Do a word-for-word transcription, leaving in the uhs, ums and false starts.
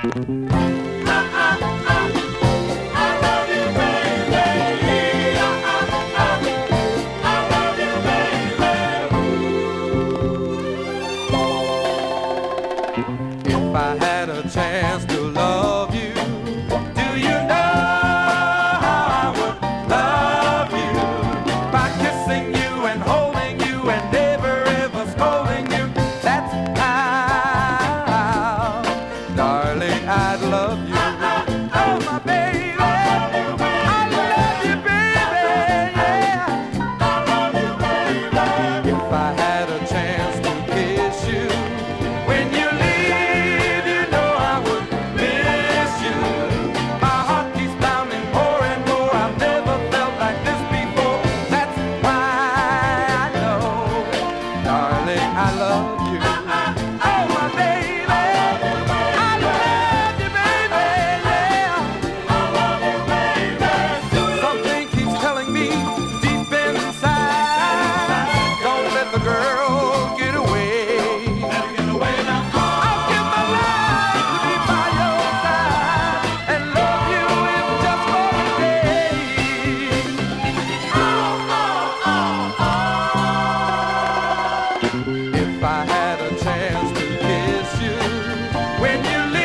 If I had a chance to love you, do you know how I would love you? By kissing you and holding you and never ever scolding you. That's how, darling, I'd love you. Oh, my baby, I love you, baby, yeah. If I had a chance to kiss you when you leave, you know I would miss you. My heart keeps pounding more and more. I've never felt like this before. That's why I know, darling, I love you. Oh, my baby, I love you, baby, yeah. Something keeps telling me deep inside, don't let the girl get away. I'll give my life to be by your side and love you if just for a day. If I had a chance to kiss you when you leave.